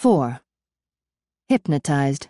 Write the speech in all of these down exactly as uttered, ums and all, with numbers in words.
four. Hypnotized.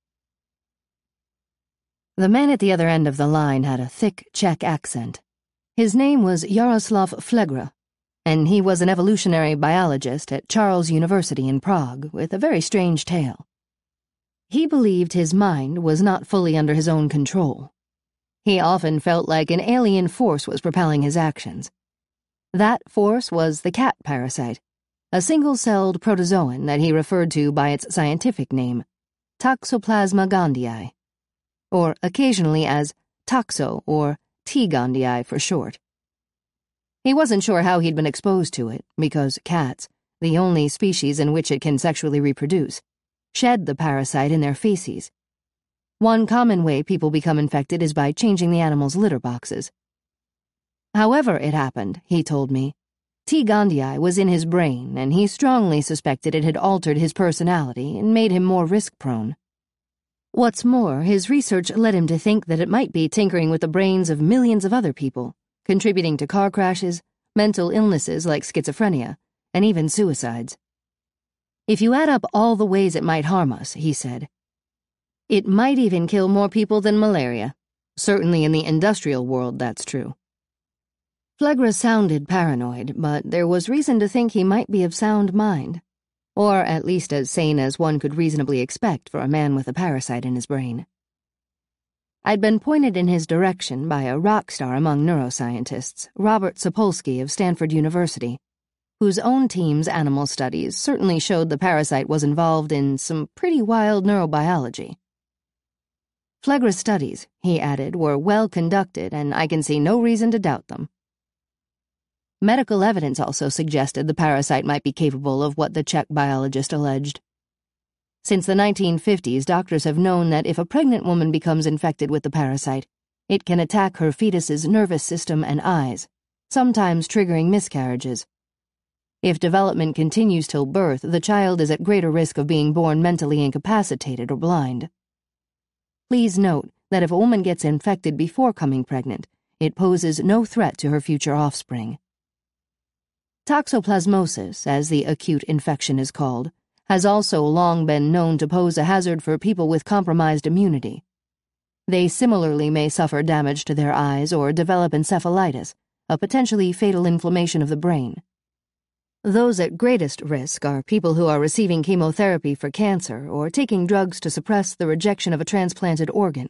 The man at the other end of the line had a thick Czech accent. His name was Jaroslav Flegra, and he was an evolutionary biologist at Charles University in Prague with a very strange tale. He believed his mind was not fully under his own control. He often felt like an alien force was propelling his actions. That force was the cat parasite, a single-celled protozoan that he referred to by its scientific name, Toxoplasma gondii, or occasionally as Toxo or T. gondii for short. He wasn't sure how he'd been exposed to it, because cats, the only species in which it can sexually reproduce, shed the parasite in their feces. One common way people become infected is by changing the animal's litter boxes. However it happened, he told me, T. gondii was in his brain, and he strongly suspected it had altered his personality and made him more risk-prone. What's more, his research led him to think that it might be tinkering with the brains of millions of other people, contributing to car crashes, mental illnesses like schizophrenia, and even suicides. If you add up all the ways it might harm us, he said, it might even kill more people than malaria. Certainly in the industrial world, that's true. Flegra sounded paranoid, but there was reason to think he might be of sound mind, or at least as sane as one could reasonably expect for a man with a parasite in his brain. I'd been pointed in his direction by a rock star among neuroscientists, Robert Sapolsky of Stanford University, whose own team's animal studies certainly showed the parasite was involved in some pretty wild neurobiology. Flegra's studies, he added, were well conducted, and I can see no reason to doubt them. Medical evidence also suggested the parasite might be capable of what the Czech biologist alleged. Since the nineteen fifties, doctors have known that if a pregnant woman becomes infected with the parasite, it can attack her fetus's nervous system and eyes, sometimes triggering miscarriages. If development continues till birth, the child is at greater risk of being born mentally incapacitated or blind. Please note that if a woman gets infected before coming pregnant, it poses no threat to her future offspring. Toxoplasmosis, as the acute infection is called, has also long been known to pose a hazard for people with compromised immunity. They similarly may suffer damage to their eyes or develop encephalitis, a potentially fatal inflammation of the brain. Those at greatest risk are people who are receiving chemotherapy for cancer or taking drugs to suppress the rejection of a transplanted organ.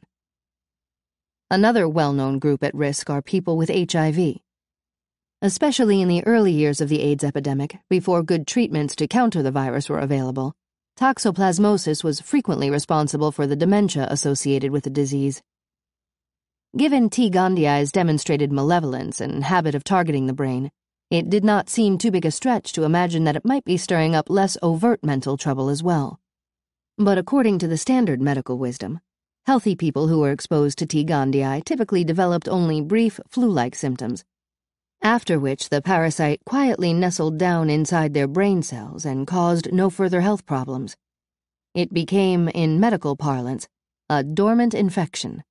Another well-known group at risk are people with H I V. Especially in the early years of the AIDS epidemic, before good treatments to counter the virus were available, toxoplasmosis was frequently responsible for the dementia associated with the disease. Given T. gondii's demonstrated malevolence and habit of targeting the brain, it did not seem too big a stretch to imagine that it might be stirring up less overt mental trouble as well. But according to the standard medical wisdom, healthy people who were exposed to T. gondii typically developed only brief flu-like symptoms, after which the parasite quietly nestled down inside their brain cells and caused no further health problems. It became, in medical parlance, a dormant infection.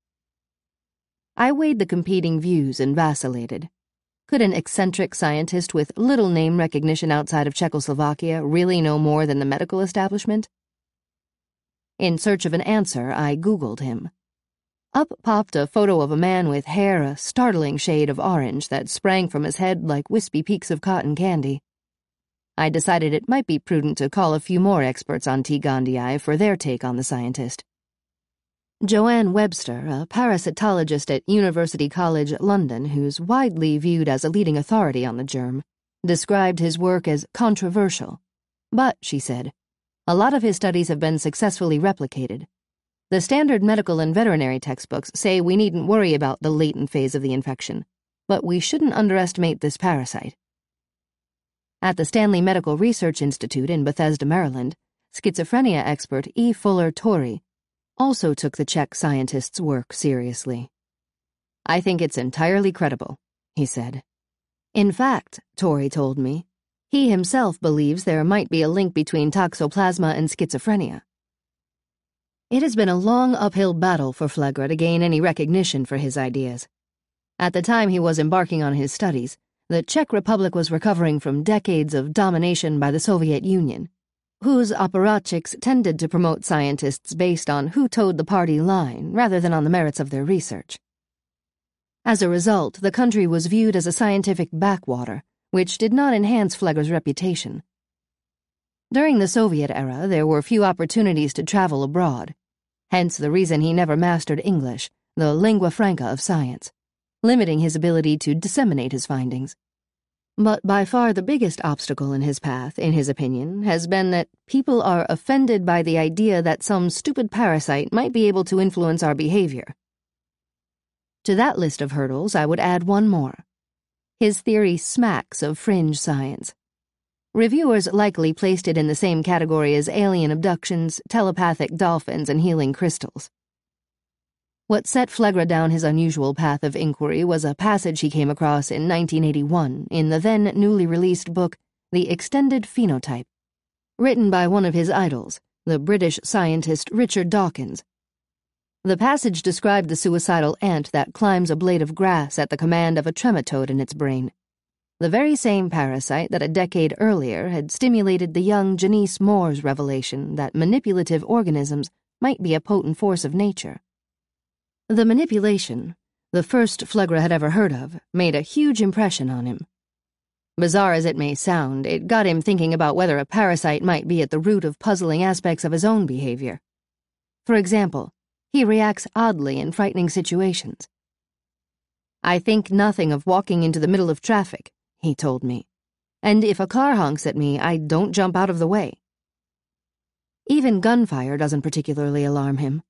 I weighed the competing views and vacillated. Could an eccentric scientist with little name recognition outside of Czechoslovakia really know more than the medical establishment? In search of an answer, I Googled him. Up popped a photo of a man with hair a startling shade of orange that sprang from his head like wispy peaks of cotton candy. I decided it might be prudent to call a few more experts on T. gondii for their take on the scientist. Joanne Webster, a parasitologist at University College London who's widely viewed as a leading authority on the germ, described his work as controversial. But, she said, a lot of his studies have been successfully replicated. The standard medical and veterinary textbooks say we needn't worry about the latent phase of the infection, but we shouldn't underestimate this parasite. At the Stanley Medical Research Institute in Bethesda, Maryland, schizophrenia expert E. Fuller Torrey also took the Czech scientist's work seriously. I think it's entirely credible, he said. In fact, Torrey told me, he himself believes there might be a link between toxoplasma and schizophrenia. It has been a long uphill battle for Flegra to gain any recognition for his ideas. At the time he was embarking on his studies, the Czech Republic was recovering from decades of domination by the Soviet Union, whose apparatchiks tended to promote scientists based on who towed the party line rather than on the merits of their research. As a result, the country was viewed as a scientific backwater, which did not enhance Phlegra's reputation. During the Soviet era, there were few opportunities to travel abroad, hence the reason he never mastered English, the lingua franca of science, limiting his ability to disseminate his findings. But by far the biggest obstacle in his path, in his opinion, has been that people are offended by the idea that some stupid parasite might be able to influence our behavior. To that list of hurdles, I would add one more. His theory smacks of fringe science. Reviewers likely placed it in the same category as alien abductions, telepathic dolphins, and healing crystals. What set Phlegra down his unusual path of inquiry was a passage he came across in nineteen eighty-one in the then newly released book The Extended Phenotype, written by one of his idols, the British scientist Richard Dawkins. The passage described the suicidal ant that climbs a blade of grass at the command of a trematode in its brain, the very same parasite that a decade earlier had stimulated the young Janice Moore's revelation that manipulative organisms might be a potent force of nature. The manipulation, the first Phlegra had ever heard of, made a huge impression on him. Bizarre as it may sound, it got him thinking about whether a parasite might be at the root of puzzling aspects of his own behavior. For example, he reacts oddly in frightening situations. "I think nothing of walking into the middle of traffic," he told me, "and if a car honks at me, I don't jump out of the way." Even gunfire doesn't particularly alarm him.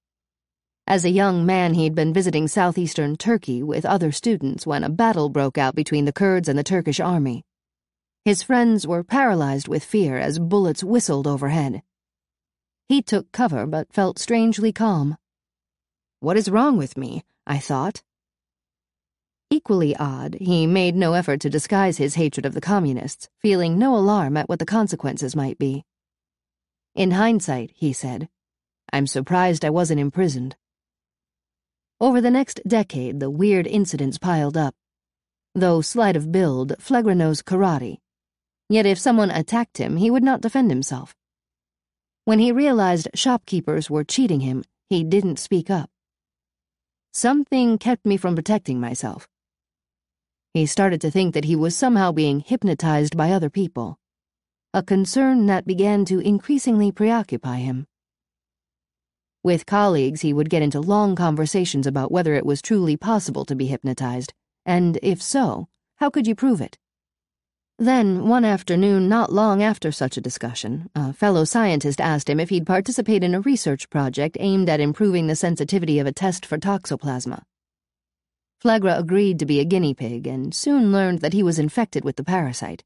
As a young man, he'd been visiting southeastern Turkey with other students when a battle broke out between the Kurds and the Turkish army. His friends were paralyzed with fear as bullets whistled overhead. He took cover but felt strangely calm. "What is wrong with me?" I thought. Equally odd, he made no effort to disguise his hatred of the communists, feeling no alarm at what the consequences might be. In hindsight, he said, "I'm surprised I wasn't imprisoned." Over the next decade, the weird incidents piled up. Though slight of build, Phlegra knows karate. Yet if someone attacked him, he would not defend himself. When he realized shopkeepers were cheating him, he didn't speak up. "Something kept me from protecting myself." He started to think that he was somehow being hypnotized by other people, a concern that began to increasingly preoccupy him. With colleagues, he would get into long conversations about whether it was truly possible to be hypnotized, and if so, how could you prove it? Then, one afternoon not long after such a discussion, a fellow scientist asked him if he'd participate in a research project aimed at improving the sensitivity of a test for toxoplasma. Phlegra agreed to be a guinea pig and soon learned that he was infected with the parasite.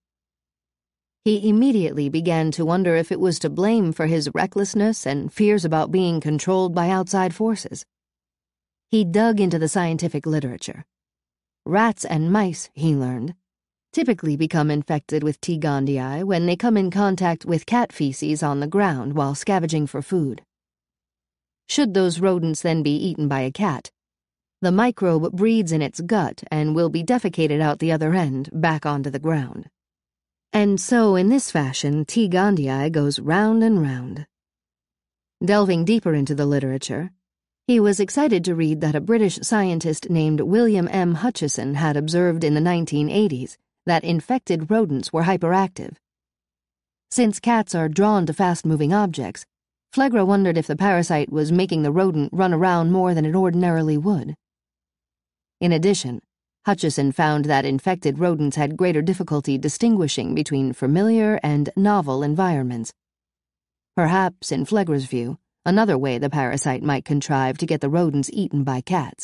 He immediately began to wonder if it was to blame for his recklessness and fears about being controlled by outside forces. He dug into the scientific literature. Rats and mice, he learned, typically become infected with T. gondii when they come in contact with cat feces on the ground while scavenging for food. Should those rodents then be eaten by a cat, the microbe breeds in its gut and will be defecated out the other end, back onto the ground. And so, in this fashion, T. gondii goes round and round. Delving deeper into the literature, he was excited to read that a British scientist named William M. Hutchison had observed in the nineteen eighties that infected rodents were hyperactive. Since cats are drawn to fast-moving objects, Phlegra wondered if the parasite was making the rodent run around more than it ordinarily would. In addition, Hutchison found that infected rodents had greater difficulty distinguishing between familiar and novel environments. Perhaps, in Phlegra's view, another way the parasite might contrive to get the rodents eaten by cats.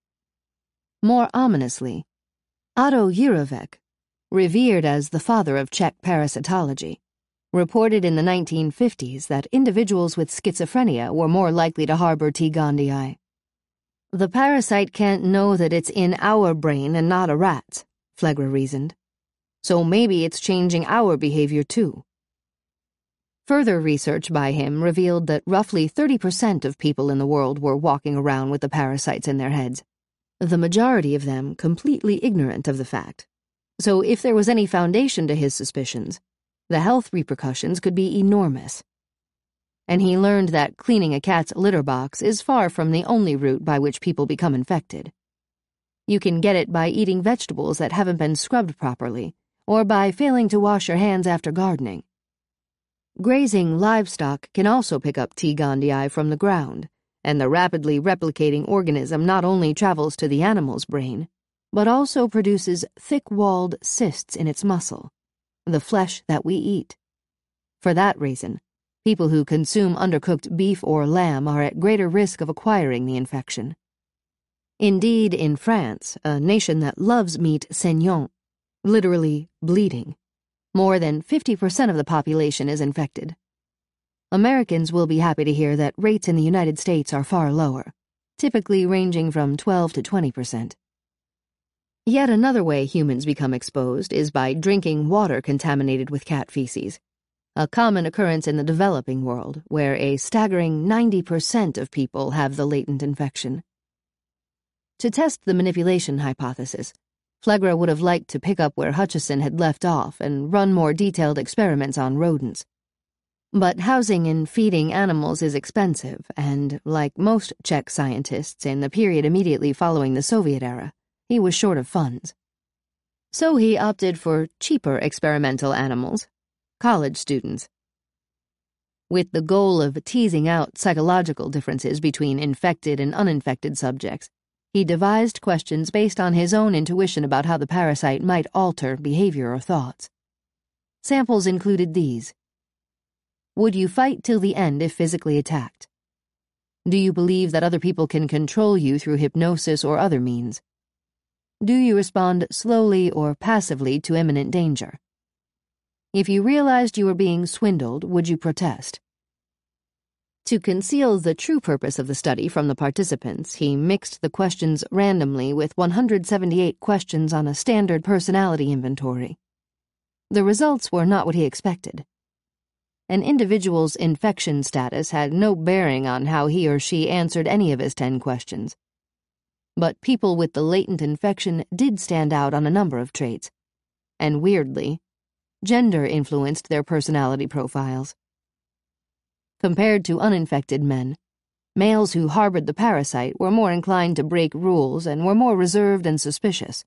More ominously, Otto Jirovec, revered as the father of Czech parasitology, reported in the nineteen fifties that individuals with schizophrenia were more likely to harbor T. gondii. "The parasite can't know that it's in our brain and not a rat's," Phlegra reasoned. "So maybe it's changing our behavior too." Further research by him revealed that roughly thirty percent of people in the world were walking around with the parasites in their heads, the majority of them completely ignorant of the fact. So if there was any foundation to his suspicions, The health repercussions could be enormous. And he learned that cleaning a cat's litter box is far from the only route by which people become infected. You can get it by eating vegetables that haven't been scrubbed properly, or by failing to wash your hands after gardening. Grazing livestock can also pick up T. gondii from the ground, and the rapidly replicating organism not only travels to the animal's brain, but also produces thick-walled cysts in its muscle, the flesh that we eat. For that reason, people who consume undercooked beef or lamb are at greater risk of acquiring the infection. Indeed, in France, a nation that loves meat saignant, literally bleeding, more than fifty percent of the population is infected. Americans will be happy to hear that rates in the United States are far lower, typically ranging from twelve to twenty percent. Yet another way humans become exposed is by drinking water contaminated with cat feces, a common occurrence in the developing world, where a staggering ninety percent of people have the latent infection. To test the manipulation hypothesis, Phlegra would have liked to pick up where Hutchison had left off and run more detailed experiments on rodents. But housing and feeding animals is expensive, and, like most Czech scientists in the period immediately following the Soviet era, he was short of funds. So he opted for cheaper experimental animals, college students. With the goal of teasing out psychological differences between infected and uninfected subjects, he devised questions based on his own intuition about how the parasite might alter behavior or thoughts. Samples included these. Would you fight till the end if physically attacked? Do you believe that other people can control you through hypnosis or other means? Do you respond slowly or passively to imminent danger? If you realized you were being swindled, would you protest? To conceal the true purpose of the study from the participants, he mixed the questions randomly with one hundred seventy-eight questions on a standard personality inventory. The results were not what he expected. An individual's infection status had no bearing on how he or she answered any of his ten questions. But people with the latent infection did stand out on a number of traits, and weirdly, gender influenced their personality profiles. Compared to uninfected men, males who harbored the parasite were more inclined to break rules and were more reserved and suspicious.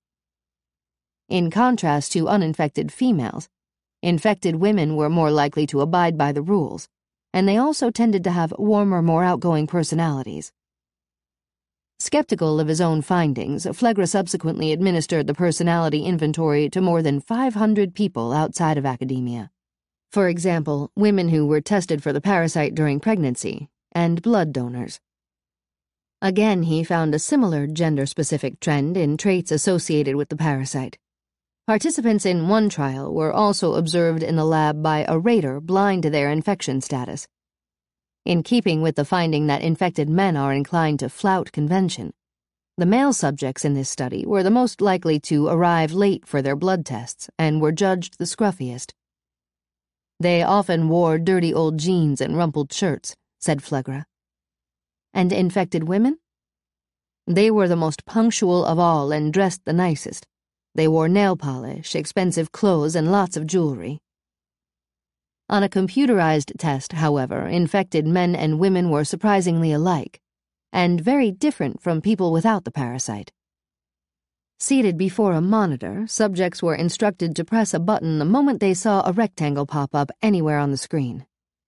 In contrast to uninfected females, infected women were more likely to abide by the rules, and they also tended to have warmer, more outgoing personalities. Skeptical of his own findings, Phlegra subsequently administered the personality inventory to more than five hundred people outside of academia. For example, women who were tested for the parasite during pregnancy, and blood donors. Again, he found a similar gender-specific trend in traits associated with the parasite. Participants in one trial were also observed in the lab by a rater blind to their infection status. In keeping with the finding that infected men are inclined to flout convention, the male subjects in this study were the most likely to arrive late for their blood tests and were judged the scruffiest. They often wore dirty old jeans and rumpled shirts, said Phlegra. And infected women? They were the most punctual of all and dressed the nicest. They wore nail polish, expensive clothes, and lots of jewelry. On a computerized test, however, infected men and women were surprisingly alike, and very different from people without the parasite. Seated before a monitor, subjects were instructed to press a button the moment they saw a rectangle pop up anywhere on the screen.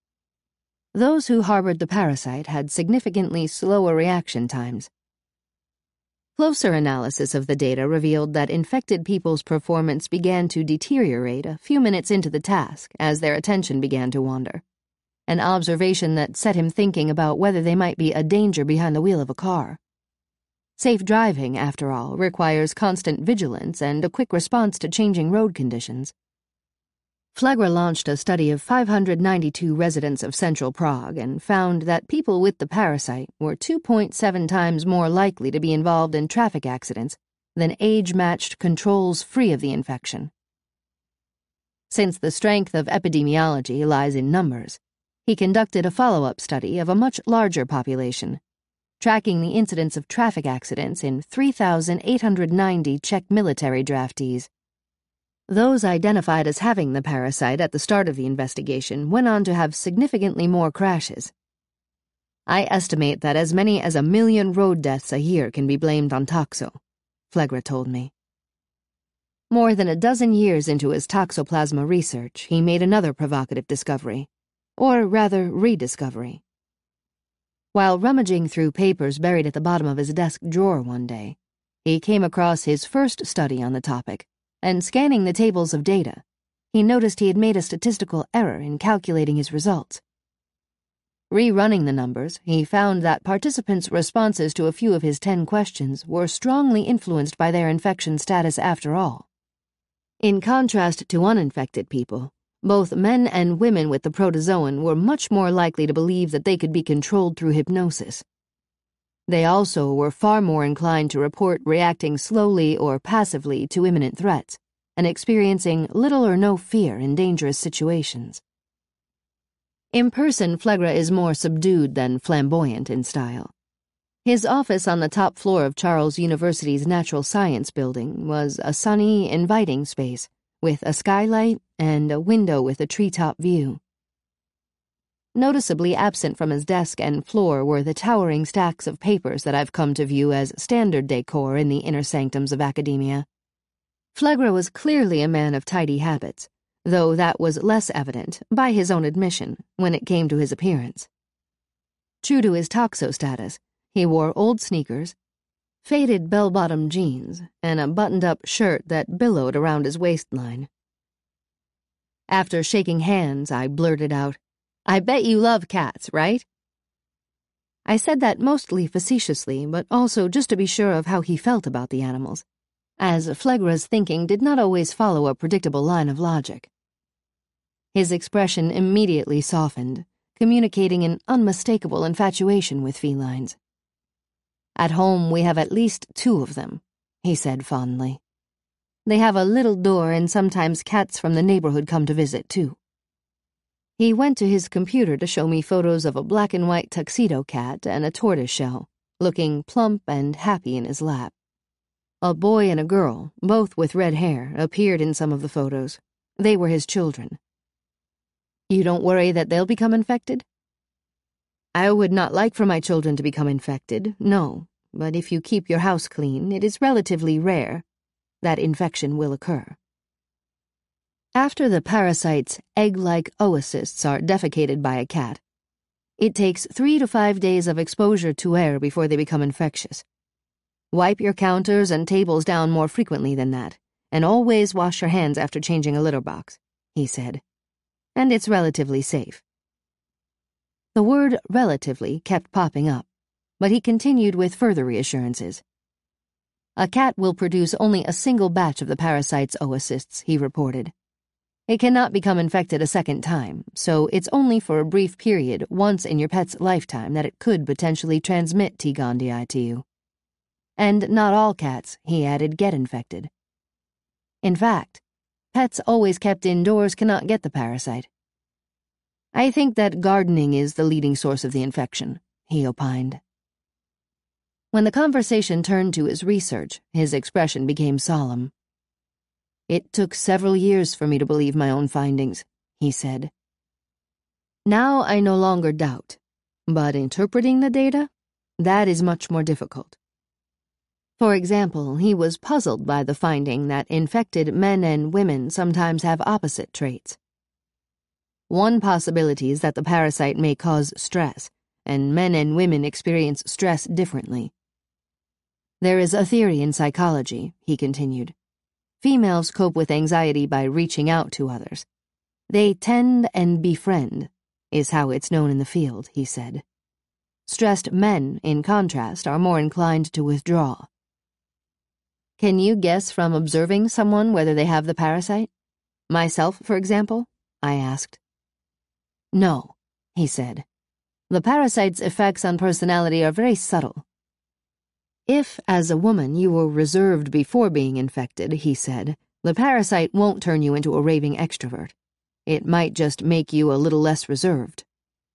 Those who harbored the parasite had significantly slower reaction times. Closer analysis of the data revealed that infected people's performance began to deteriorate a few minutes into the task as their attention began to wander, an observation that set him thinking about whether they might be a danger behind the wheel of a car. Safe driving, after all, requires constant vigilance and a quick response to changing road conditions. Phlegra launched a study of five hundred ninety-two residents of central Prague and found that people with the parasite were two point seven times more likely to be involved in traffic accidents than age-matched controls free of the infection. Since the strength of epidemiology lies in numbers, he conducted a follow-up study of a much larger population, tracking the incidence of traffic accidents in three thousand eight hundred ninety Czech military draftees. Those identified as having the parasite at the start of the investigation went on to have significantly more crashes. I estimate that as many as a million road deaths a year can be blamed on toxo, Flegra told me. More than a dozen years into his toxoplasma research, he made another provocative discovery, or rather rediscovery. While rummaging through papers buried at the bottom of his desk drawer one day, he came across his first study on the topic, and scanning the tables of data, he noticed he had made a statistical error in calculating his results. Rerunning the numbers, he found that participants' responses to a few of his ten questions were strongly influenced by their infection status after all. In contrast to uninfected people, both men and women with the protozoan were much more likely to believe that they could be controlled through hypnosis. They also were far more inclined to report reacting slowly or passively to imminent threats and experiencing little or no fear in dangerous situations. In person, Flegra is more subdued than flamboyant in style. His office on the top floor of Charles University's Natural Science Building was a sunny, inviting space with a skylight and a window with a treetop view. Noticeably absent from his desk and floor were the towering stacks of papers that I've come to view as standard decor in the inner sanctums of academia. Flegra was clearly a man of tidy habits, though that was less evident, by his own admission, when it came to his appearance. True to his toxo status, he wore old sneakers, faded bell-bottom jeans, and a buttoned-up shirt that billowed around his waistline. After shaking hands, I blurted out, "I bet you love cats, right?" I said that mostly facetiously, but also just to be sure of how he felt about the animals, as Flegra's thinking did not always follow a predictable line of logic. His expression immediately softened, communicating an unmistakable infatuation with felines. "At home we have at least two of them," he said fondly. "They have a little door and sometimes cats from the neighborhood come to visit, too." He went to his computer to show me photos of a black-and-white tuxedo cat and a tortoiseshell, looking plump and happy in his lap. A boy and a girl, both with red hair, appeared in some of the photos. They were his children. "You don't worry that they'll become infected?" "I would not like for my children to become infected, no, but if you keep your house clean, it is relatively rare that infection will occur." After the parasite's egg-like oocysts are defecated by a cat, it takes three to five days of exposure to air before they become infectious. Wipe your counters and tables down more frequently than that, and always wash your hands after changing a litter box, he said. And it's relatively safe. The word relatively kept popping up, but he continued with further reassurances. A cat will produce only a single batch of the parasite's oocysts, he reported. It cannot become infected a second time, so it's only for a brief period once in your pet's lifetime that it could potentially transmit T. gondii to you. And not all cats, he added, get infected. In fact, pets always kept indoors cannot get the parasite. "I think that gardening is the leading source of the infection," he opined. When the conversation turned to his research, his expression became solemn. "It took several years for me to believe my own findings," he said. "Now I no longer doubt, but interpreting the data, that is much more difficult." For example, he was puzzled by the finding that infected men and women sometimes have opposite traits. One possibility is that the parasite may cause stress, and men and women experience stress differently. "There is a theory in psychology," he continued. "Females cope with anxiety by reaching out to others. They tend and befriend, is how it's known in the field," he said. "Stressed men, in contrast, are more inclined to withdraw." "Can you guess from observing someone whether they have the parasite? Myself, for example?" I asked. "No," he said. "The parasite's effects on personality are very subtle." "If, as a woman, you were reserved before being infected," he said, "the parasite won't turn you into a raving extrovert. It might just make you a little less reserved."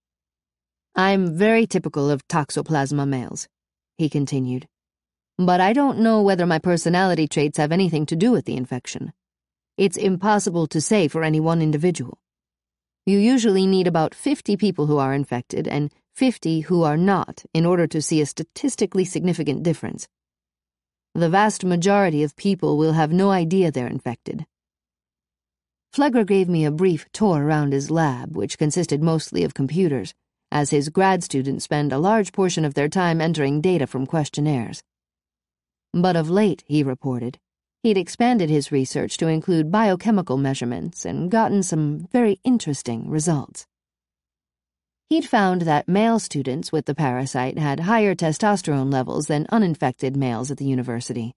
"I'm very typical of toxoplasma males," he continued. "But I don't know whether my personality traits have anything to do with the infection. it's impossible to say for any one individual. You usually need about fifty people who are infected and fifty who are not in order to see a statistically significant difference. The vast majority of people will have no idea they're infected. Phlegra gave me a brief tour around his lab, which consisted mostly of computers, as his grad students spend a large portion of their time entering data from questionnaires. But of late, he reported, he'd expanded his research to include biochemical measurements and gotten some very interesting results. He'd found that male students with the parasite had higher testosterone levels than uninfected males at the university.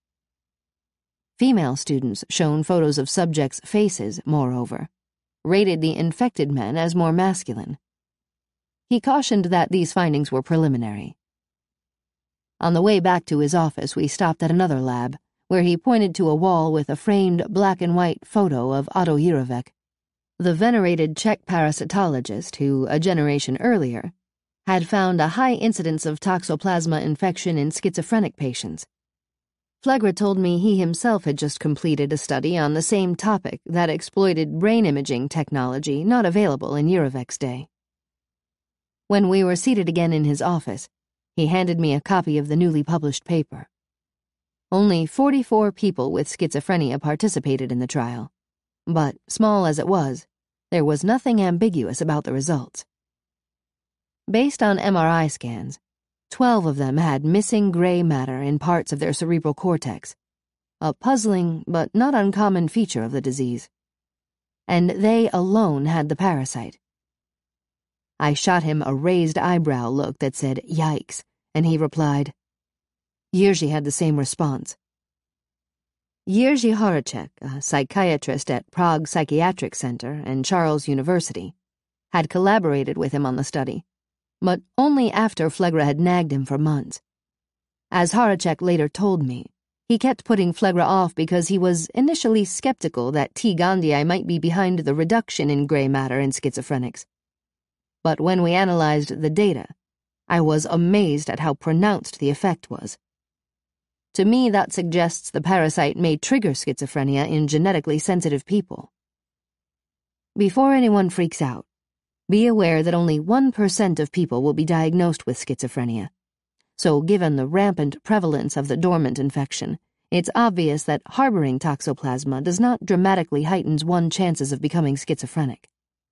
Female students shown photos of subjects' faces, moreover, rated the infected men as more masculine. He cautioned that these findings were preliminary. On the way back to his office, we stopped at another lab, where he pointed to a wall with a framed black-and-white photo of Otto Jirovec, the venerated Czech parasitologist who, a generation earlier, had found a high incidence of toxoplasma infection in schizophrenic patients. Phlegra told me he himself had just completed a study on the same topic that exploited brain imaging technology not available in Jirovec's day. When we were seated again in his office, he handed me a copy of the newly published paper. Only forty-four people with schizophrenia participated in the trial, but, small as it was, there was nothing ambiguous about the results. Based on M R I scans, twelve of them had missing gray matter in parts of their cerebral cortex, a puzzling but not uncommon feature of the disease. And they alone had the parasite. I shot him a raised eyebrow look that said, "Yikes," and he replied. Jiří had the same response. Jiří Horacek, a psychiatrist at Prague Psychiatric Center and Charles University, had collaborated with him on the study, but only after Phlegra had nagged him for months. As Horacek later told me, he kept putting Phlegra off because he was initially skeptical that T. gondii might be behind the reduction in gray matter in schizophrenics. But when we analyzed the data, I was amazed at how pronounced the effect was. To me, that suggests the parasite may trigger schizophrenia in genetically sensitive people. Before anyone freaks out, be aware that only one percent of people will be diagnosed with schizophrenia. So given the rampant prevalence of the dormant infection, it's obvious that harboring toxoplasma does not dramatically heighten one's chances of becoming schizophrenic.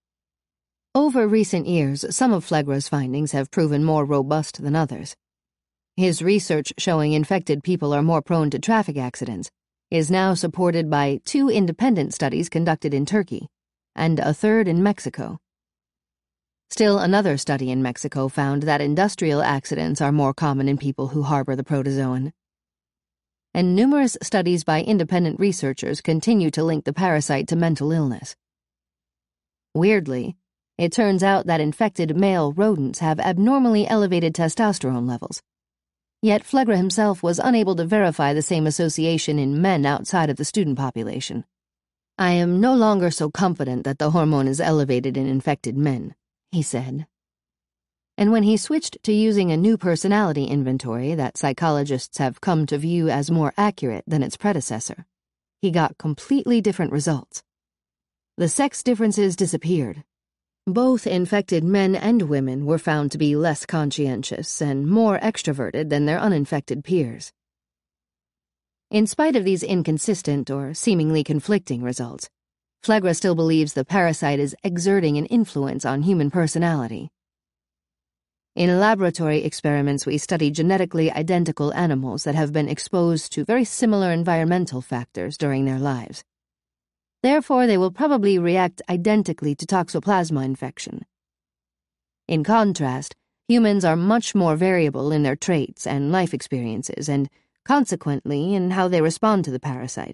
Over recent years, some of Phlegra's findings have proven more robust than others. His research showing infected people are more prone to traffic accidents is now supported by two independent studies conducted in Turkey, and a third in Mexico. Still, another study in Mexico found that industrial accidents are more common in people who harbor the protozoan. And numerous studies by independent researchers continue to link the parasite to mental illness. Weirdly, it turns out that infected male rodents have abnormally elevated testosterone levels. Yet Phlegra himself was unable to verify the same association in men outside of the student population. I am no longer so confident that the hormone is elevated in infected men, he said. And when he switched to using a new personality inventory that psychologists have come to view as more accurate than its predecessor, he got completely different results. The sex differences disappeared. Both infected men and women were found to be less conscientious and more extroverted than their uninfected peers. In spite of these inconsistent or seemingly conflicting results, Phlegra still believes the parasite is exerting an influence on human personality. In laboratory experiments, we study genetically identical animals that have been exposed to very similar environmental factors during their lives. Therefore, they will probably react identically to toxoplasma infection. In contrast, humans are much more variable in their traits and life experiences, and consequently in how they respond to the parasite.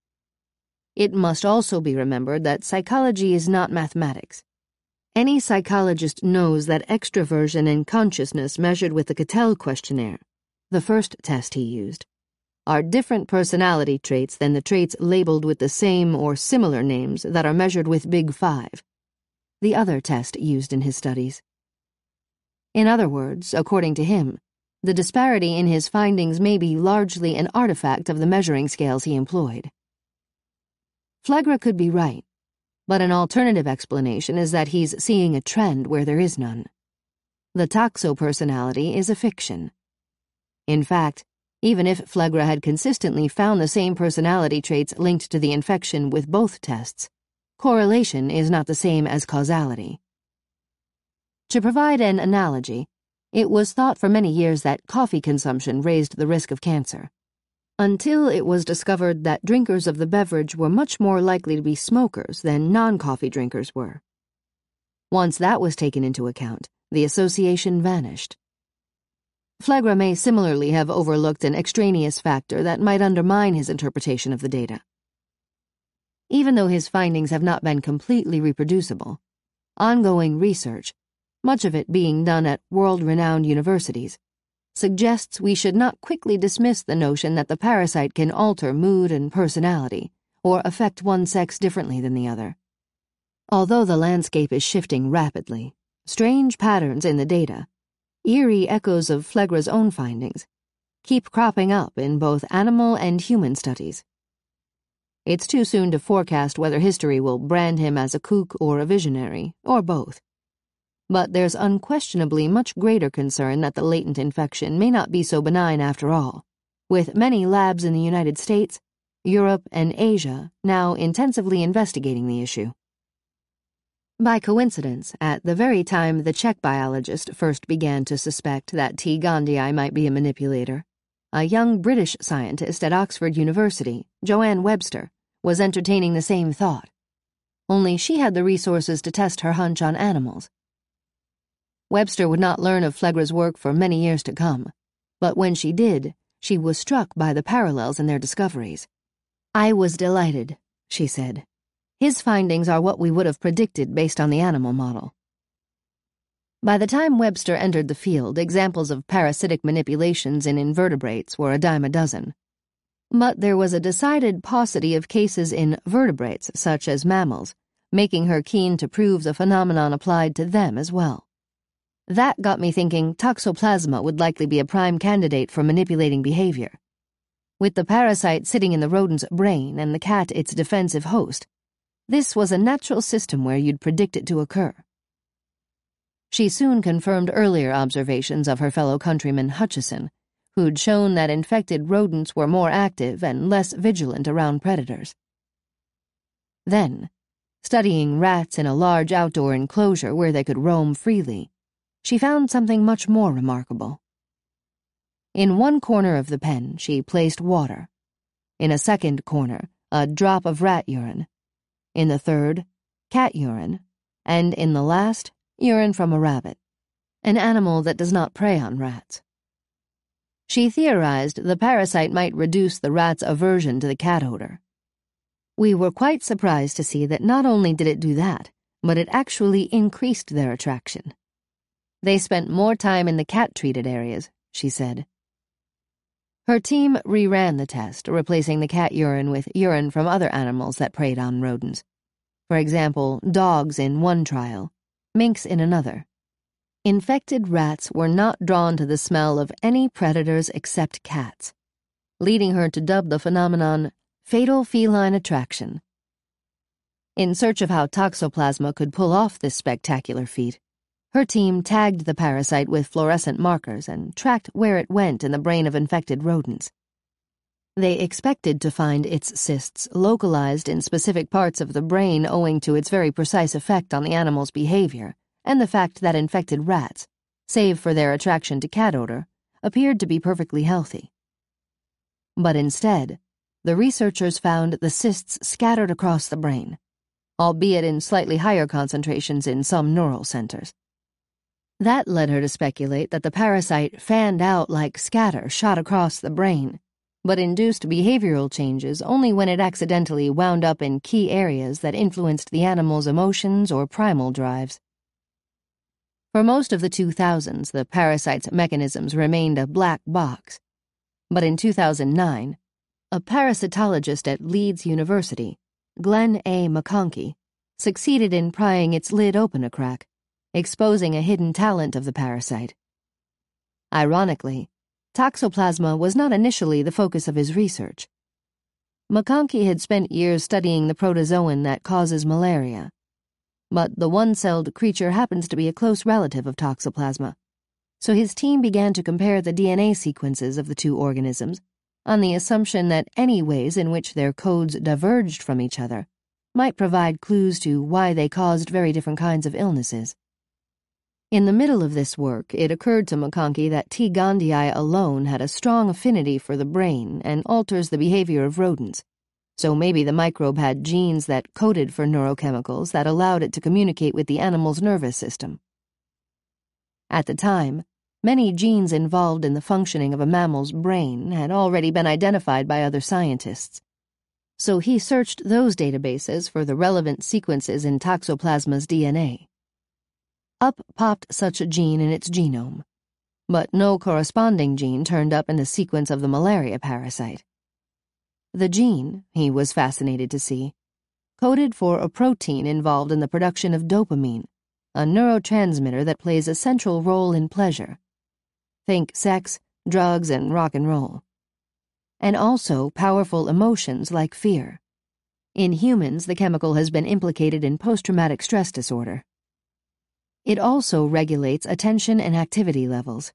It must also be remembered that psychology is not mathematics. Any psychologist knows that extroversion and consciousness measured with the Cattell questionnaire, the first test he used, are different personality traits than the traits labeled with the same or similar names that are measured with Big Five, the other test used in his studies. In other words, according to him, the disparity in his findings may be largely an artifact of the measuring scales he employed. Phlegra could be right, but an alternative explanation is that he's seeing a trend where there is none. The toxo-personality is a fiction. In fact, even if Phlegra had consistently found the same personality traits linked to the infection with both tests, correlation is not the same as causality. To provide an analogy, it was thought for many years that coffee consumption raised the risk of cancer, until it was discovered that drinkers of the beverage were much more likely to be smokers than non-coffee drinkers were. Once that was taken into account, the association vanished. Phlegra may similarly have overlooked an extraneous factor that might undermine his interpretation of the data. Even though his findings have not been completely reproducible, ongoing research, much of it being done at world-renowned universities, suggests we should not quickly dismiss the notion that the parasite can alter mood and personality, or affect one sex differently than the other. Although the landscape is shifting rapidly, strange patterns in the data, eerie echoes of Phlegra's own findings, keep cropping up in both animal and human studies. It's too soon to forecast whether history will brand him as a kook or a visionary, or both. But there's unquestionably much greater concern that the latent infection may not be so benign after all, with many labs in the United States, Europe, and Asia now intensively investigating the issue. By coincidence, at the very time the Czech biologist first began to suspect that T. gondii might be a manipulator, a young British scientist at Oxford University, Joanne Webster, was entertaining the same thought. Only she had the resources to test her hunch on animals. Webster would not learn of Phlegra's work for many years to come, but when she did, she was struck by the parallels in their discoveries. "I was delighted," she said. "His findings are what we would have predicted based on the animal model." By the time Webster entered the field, examples of parasitic manipulations in invertebrates were a dime a dozen. But there was a decided paucity of cases in vertebrates, such as mammals, making her keen to prove the phenomenon applied to them as well. That got me thinking Toxoplasma would likely be a prime candidate for manipulating behavior. With the parasite sitting in the rodent's brain and the cat its defensive host, this was a natural system where you'd predict it to occur. She soon confirmed earlier observations of her fellow countryman Hutchison, who'd shown that infected rodents were more active and less vigilant around predators. Then, studying rats in a large outdoor enclosure where they could roam freely, she found something much more remarkable. In one corner of the pen, she placed water. In a second corner, a drop of rat urine. In the third, cat urine. And in the last, urine from a rabbit, an animal that does not prey on rats. She theorized the parasite might reduce the rat's aversion to the cat odor. We were quite surprised to see that not only did it do that, but it actually increased their attraction. They spent more time in the cat-treated areas, she said. Her team reran the test, replacing the cat urine with urine from other animals that preyed on rodents. For example, dogs in one trial, minks in another. Infected rats were not drawn to the smell of any predators except cats, leading her to dub the phenomenon fatal feline attraction. In search of how Toxoplasma could pull off this spectacular feat, her team tagged the parasite with fluorescent markers and tracked where it went in the brain of infected rodents. They expected to find its cysts localized in specific parts of the brain owing to its very precise effect on the animal's behavior, and the fact that infected rats, save for their attraction to cat odor, appeared to be perfectly healthy. But instead, the researchers found the cysts scattered across the brain, albeit in slightly higher concentrations in some neural centers. That led her to speculate that the parasite fanned out like scatter shot across the brain, but induced behavioral changes only when it accidentally wound up in key areas that influenced the animal's emotions or primal drives. For most of the two thousands, the parasite's mechanisms remained a black box. But in two thousand nine, a parasitologist at Leeds University, Glenn A. McConkey, succeeded in prying its lid open a crack, exposing a hidden talent of the parasite. Ironically, Toxoplasma was not initially the focus of his research. McConkey had spent years studying the protozoan that causes malaria. But the one-celled creature happens to be a close relative of Toxoplasma, so his team began to compare the D N A sequences of the two organisms on the assumption that any ways in which their codes diverged from each other might provide clues to why they caused very different kinds of illnesses. In the middle of this work, it occurred to McConkey that T. gondii alone had a strong affinity for the brain and alters the behavior of rodents, so maybe the microbe had genes that coded for neurochemicals that allowed it to communicate with the animal's nervous system. At the time, many genes involved in the functioning of a mammal's brain had already been identified by other scientists, so he searched those databases for the relevant sequences in Toxoplasma's D N A. Up popped such a gene in its genome, but no corresponding gene turned up in the sequence of the malaria parasite. The gene, he was fascinated to see, coded for a protein involved in the production of dopamine, a neurotransmitter that plays a central role in pleasure. Think sex, drugs, and rock and roll. And also powerful emotions like fear. In humans, the chemical has been implicated in post-traumatic stress disorder. It also regulates attention and activity levels.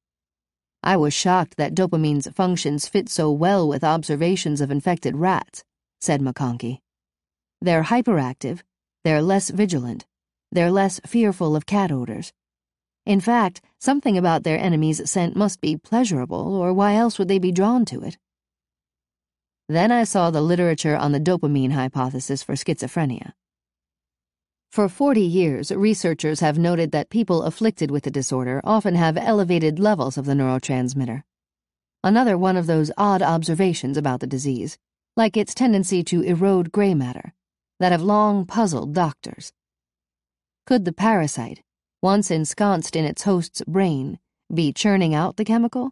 I was shocked that dopamine's functions fit so well with observations of infected rats, said McConkey. They're hyperactive, they're less vigilant, they're less fearful of cat odors. In fact, something about their enemy's scent must be pleasurable, or why else would they be drawn to it? Then I saw the literature on the dopamine hypothesis for schizophrenia. For forty years, researchers have noted that people afflicted with the disorder often have elevated levels of the neurotransmitter. Another one of those odd observations about the disease, like its tendency to erode gray matter, that have long puzzled doctors. Could the parasite, once ensconced in its host's brain, be churning out the chemical?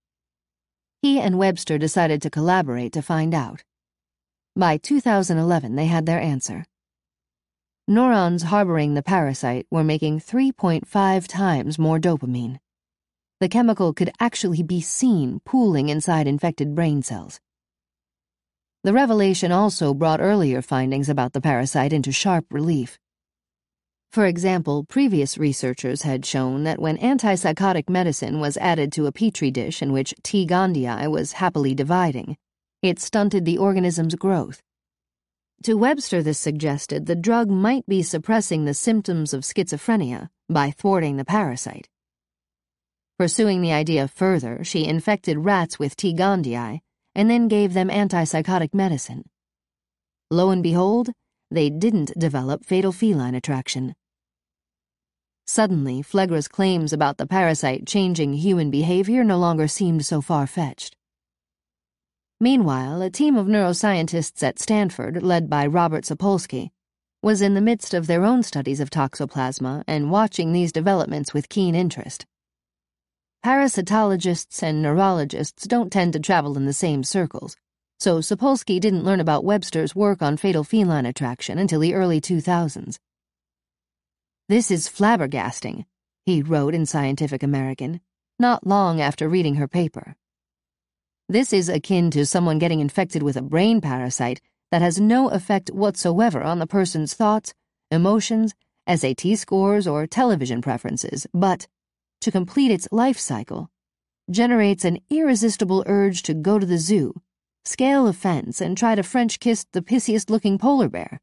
He and Webster decided to collaborate to find out. By two thousand eleven, they had their answer. Neurons harboring the parasite were making three point five times more dopamine. The chemical could actually be seen pooling inside infected brain cells. The revelation also brought earlier findings about the parasite into sharp relief. For example, previous researchers had shown that when antipsychotic medicine was added to a petri dish in which T. gondii was happily dividing, it stunted the organism's growth. To Webster, this suggested the drug might be suppressing the symptoms of schizophrenia by thwarting the parasite. Pursuing the idea further, she infected rats with T. gondii and then gave them antipsychotic medicine. Lo and behold, they didn't develop fatal feline attraction. Suddenly, Flegra's claims about the parasite changing human behavior no longer seemed so far-fetched. Meanwhile, a team of neuroscientists at Stanford, led by Robert Sapolsky, was in the midst of their own studies of Toxoplasma and watching these developments with keen interest. Parasitologists and neurologists don't tend to travel in the same circles, so Sapolsky didn't learn about Webster's work on fatal feline attraction until the early two thousands. "This is flabbergasting," he wrote in Scientific American, not long after reading her paper. "This is akin to someone getting infected with a brain parasite that has no effect whatsoever on the person's thoughts, emotions, S A T scores, or television preferences, but, to complete its life cycle, generates an irresistible urge to go to the zoo, scale a fence, and try to French kiss the pissiest-looking polar bear."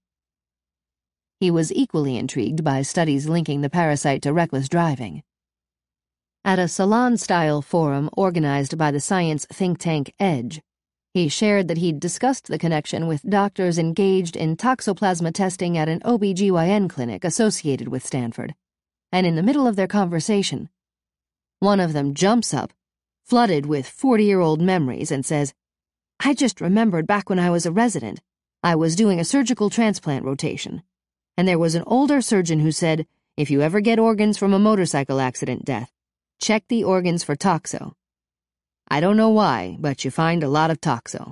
He was equally intrigued by studies linking the parasite to reckless driving. At a salon-style forum organized by the science think tank EDGE, he shared that he'd discussed the connection with doctors engaged in toxoplasma testing at an O B G Y N clinic associated with Stanford, and in the middle of their conversation, one of them jumps up, flooded with forty-year-old memories, and says, "I just remembered back when I was a resident, I was doing a surgical transplant rotation, and there was an older surgeon who said, if you ever get organs from a motorcycle accident death, check the organs for toxo. I don't know why, but you find a lot of toxo."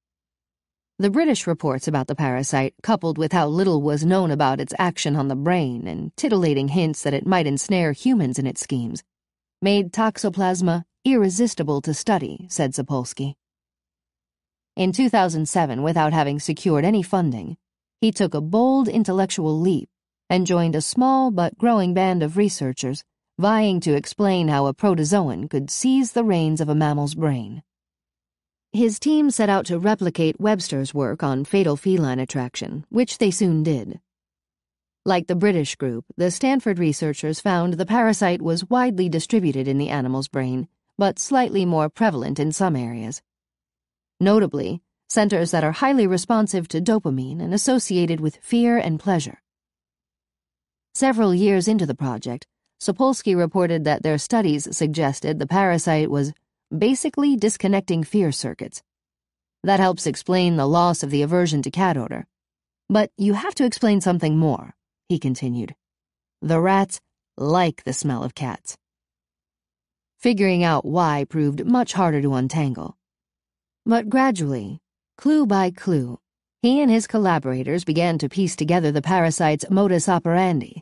The British reports about the parasite, coupled with how little was known about its action on the brain and titillating hints that it might ensnare humans in its schemes, made Toxoplasma irresistible to study, said Sapolsky. In two thousand seven, without having secured any funding, he took a bold intellectual leap and joined a small but growing band of researchers vying to explain how a protozoan could seize the reins of a mammal's brain. His team set out to replicate Webster's work on fatal feline attraction, which they soon did. Like the British group, the Stanford researchers found the parasite was widely distributed in the animal's brain, but slightly more prevalent in some areas. Notably, centers that are highly responsive to dopamine and associated with fear and pleasure. Several years into the project, Sapolsky reported that their studies suggested the parasite was basically disconnecting fear circuits. That helps explain the loss of the aversion to cat odor. But you have to explain something more, he continued. The rats like the smell of cats. Figuring out why proved much harder to untangle. But gradually, clue by clue, he and his collaborators began to piece together the parasite's modus operandi.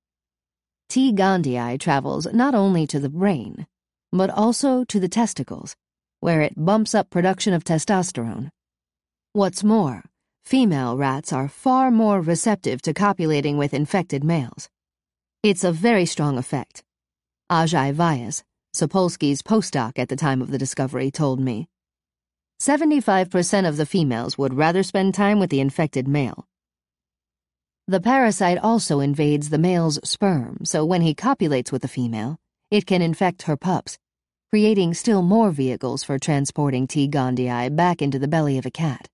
T. gondii travels not only to the brain, but also to the testicles, where it bumps up production of testosterone. What's more, female rats are far more receptive to copulating with infected males. It's a very strong effect. Ajay Vyas, Sapolsky's postdoc at the time of the discovery, told me. seventy-five percent of the females would rather spend time with the infected male. The parasite also invades the male's sperm, so when he copulates with the female, it can infect her pups, creating still more vehicles for transporting T. gondii back into the belly of a cat.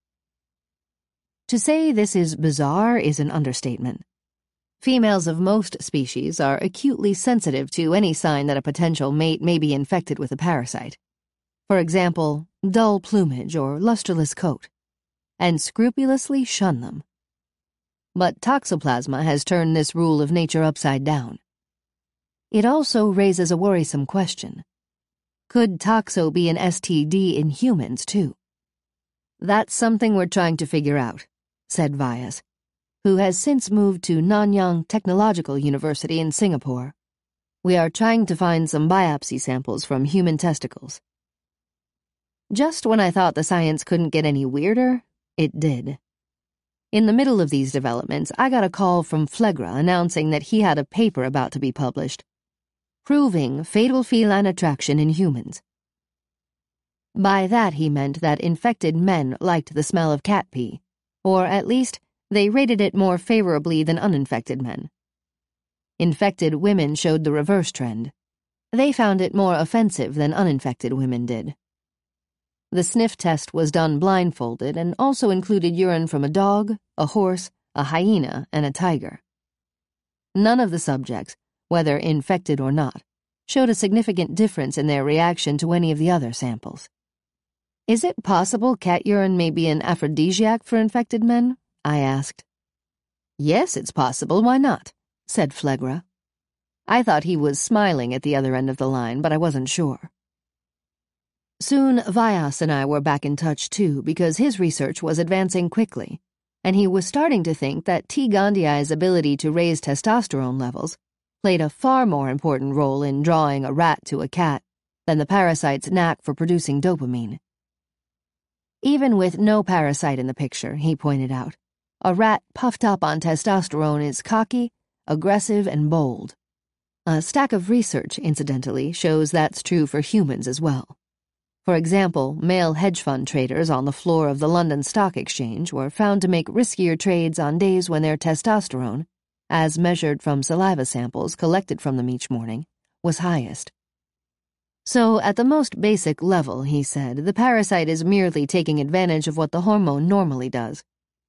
To say this is bizarre is an understatement. Females of most species are acutely sensitive to any sign that a potential mate may be infected with a parasite. For example, dull plumage or lusterless coat, and scrupulously shun them. But toxoplasma has turned this rule of nature upside down. It also raises a worrisome question. Could toxo be an S T D in humans, too? That's something we're trying to figure out, said Vyas, who has since moved to Nanyang Technological University in Singapore. We are trying to find some biopsy samples from human testicles. Just when I thought the science couldn't get any weirder, it did. In the middle of these developments, I got a call from Phlegra announcing that he had a paper about to be published, proving fatal feline attraction in humans. By that he meant that infected men liked the smell of cat pee, or at least they rated it more favorably than uninfected men. Infected women showed the reverse trend. They found it more offensive than uninfected women did. The sniff test was done blindfolded and also included urine from a dog, a horse, a hyena, and a tiger. None of the subjects, whether infected or not, showed a significant difference in their reaction to any of the other samples. Is it possible cat urine may be an aphrodisiac for infected men? I asked. Yes, it's possible, why not? Said Phlegra. I thought he was smiling at the other end of the line, but I wasn't sure. Soon, Vyas and I were back in touch too, because his research was advancing quickly, and he was starting to think that T. gondii's ability to raise testosterone levels played a far more important role in drawing a rat to a cat than the parasite's knack for producing dopamine. Even with no parasite in the picture, he pointed out, a rat puffed up on testosterone is cocky, aggressive, and bold. A stack of research, incidentally, shows that's true for humans as well. For example, male hedge fund traders on the floor of the London Stock Exchange were found to make riskier trades on days when their testosterone, as measured from saliva samples collected from them each morning, was highest. So, at the most basic level, he said, the parasite is merely taking advantage of what the hormone normally does.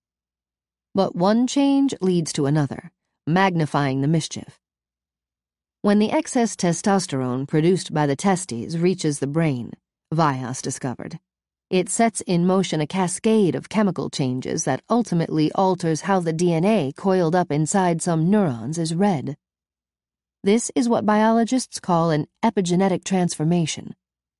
But one change leads to another, magnifying the mischief. When the excess testosterone produced by the testes reaches the brain, Vyas discovered, it sets in motion a cascade of chemical changes that ultimately alters how the D N A coiled up inside some neurons is read. This is what biologists call an epigenetic transformation.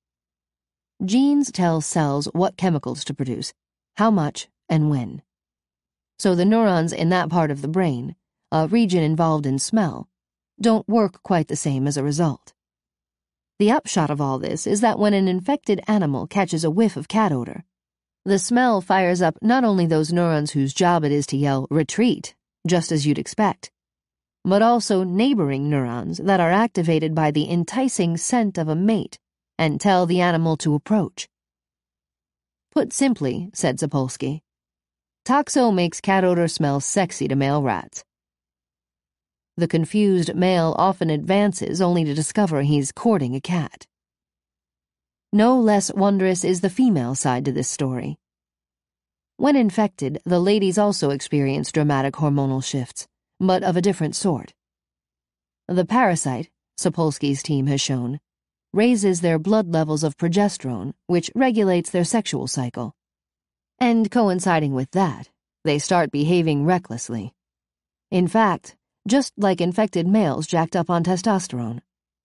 Genes tell cells what chemicals to produce, how much, and when. So the neurons in that part of the brain, a region involved in smell, don't work quite the same as a result. The upshot of all this is that when an infected animal catches a whiff of cat odor, The smell fires up not only those neurons whose job it is to yell, "Retreat," just as you'd expect, but also neighboring neurons that are activated by the enticing scent of a mate and tell the animal to approach. Put simply, said Sapolsky, Toxo makes cat odor smell sexy to male rats. The confused male often advances only to discover he's courting a cat. No less wondrous is the female side to this story. When infected, the ladies also experience dramatic hormonal shifts, but of a different sort. The parasite, Sapolsky's team has shown, raises their blood levels of progesterone, which regulates their sexual cycle. And coinciding with that, they start behaving recklessly. In fact, just like infected males jacked up on testosterone.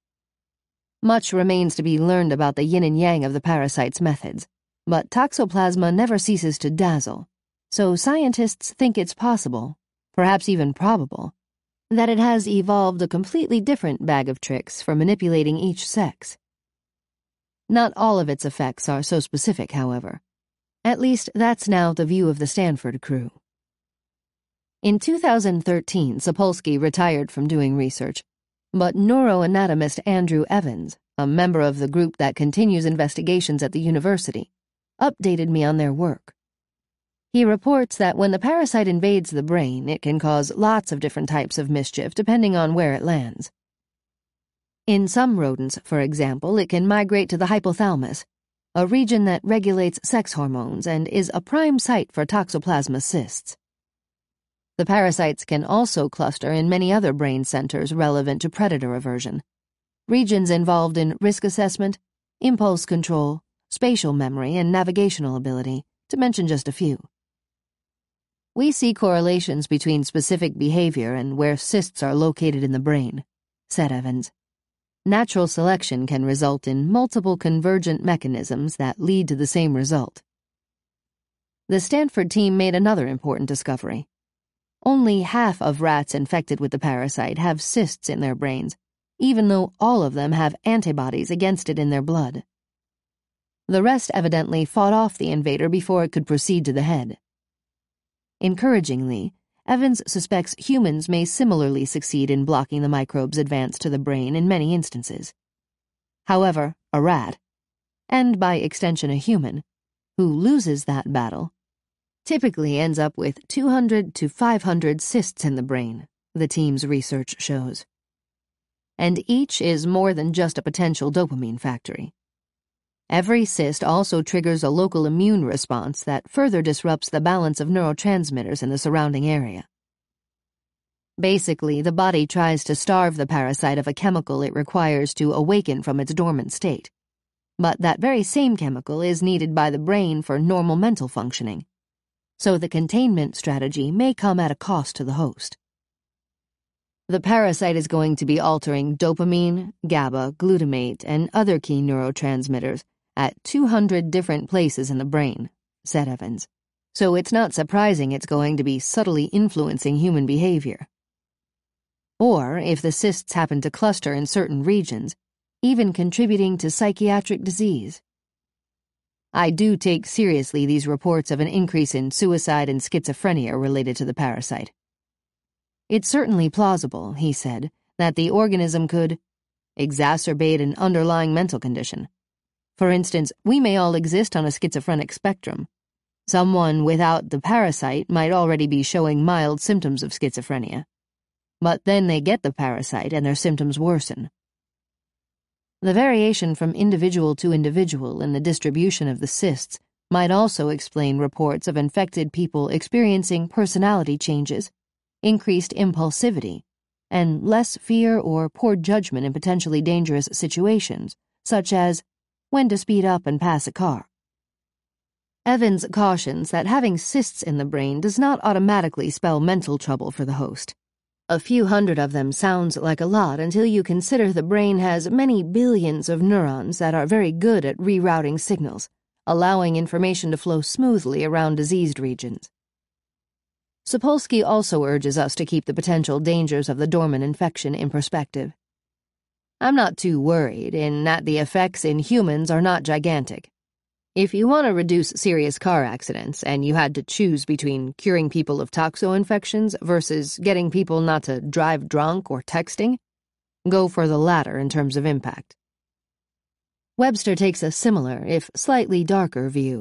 Much remains to be learned about the yin and yang of the parasite's methods, but toxoplasma never ceases to dazzle, so scientists think it's possible, perhaps even probable, that it has evolved a completely different bag of tricks for manipulating each sex. Not all of its effects are so specific, however. At least that's now the view of the Stanford crew. In two thousand thirteen, Sapolsky retired from doing research, but neuroanatomist Andrew Evans, a member of the group that continues investigations at the university, updated me on their work. He reports that when the parasite invades the brain, it can cause lots of different types of mischief depending on where it lands. In some rodents, for example, it can migrate to the hypothalamus, a region that regulates sex hormones and is a prime site for toxoplasma cysts. The parasites can also cluster in many other brain centers relevant to predator aversion, regions involved in risk assessment, impulse control, spatial memory, and navigational ability, to mention just a few. We see correlations between specific behavior and where cysts are located in the brain, said Evans. Natural selection can result in multiple convergent mechanisms that lead to the same result. The Stanford team made another important discovery. Only half of rats infected with the parasite have cysts in their brains, even though all of them have antibodies against it in their blood. The rest evidently fought off the invader before it could proceed to the head. Encouragingly, Evans suspects humans may similarly succeed in blocking the microbe's advance to the brain in many instances. However, a rat, and by extension a human, who loses that battle, typically ends up with two hundred to five hundred cysts in the brain, the team's research shows. And each is more than just a potential dopamine factory. Every cyst also triggers a local immune response that further disrupts the balance of neurotransmitters in the surrounding area. Basically, the body tries to starve the parasite of a chemical it requires to awaken from its dormant state. But that very same chemical is needed by the brain for normal mental functioning, so the containment strategy may come at a cost to the host. The parasite is going to be altering dopamine, GABA, glutamate, and other key neurotransmitters at two hundred different places in the brain, said Evans, so it's not surprising it's going to be subtly influencing human behavior. Or, if the cysts happen to cluster in certain regions, even contributing to psychiatric disease. I do take seriously these reports of an increase in suicide and schizophrenia related to the parasite. It's certainly plausible, he said, that the organism could exacerbate an underlying mental condition. For instance, we may all exist on a schizophrenic spectrum. Someone without the parasite might already be showing mild symptoms of schizophrenia. But then they get the parasite and their symptoms worsen. The variation from individual to individual in the distribution of the cysts might also explain reports of infected people experiencing personality changes, increased impulsivity, and less fear or poor judgment in potentially dangerous situations, such as when to speed up and pass a car. Evans cautions that having cysts in the brain does not automatically spell mental trouble for the host. A few hundred of them sounds like a lot until you consider the brain has many billions of neurons that are very good at rerouting signals, allowing information to flow smoothly around diseased regions. Sapolsky also urges us to keep the potential dangers of the dormant infection in perspective. I'm not too worried in that the effects in humans are not gigantic. If you want to reduce serious car accidents and you had to choose between curing people of toxo infections versus getting people not to drive drunk or texting, go for the latter in terms of impact. Webster takes a similar, if slightly darker, view.